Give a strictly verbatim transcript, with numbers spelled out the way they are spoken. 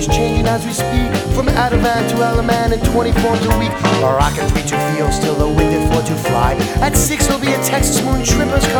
is changing as we speak, from Ativan to Alaman in twenty forms a week. A rocket three to feel, still the wind at four to fly. At six there'll be a Texas moon trippers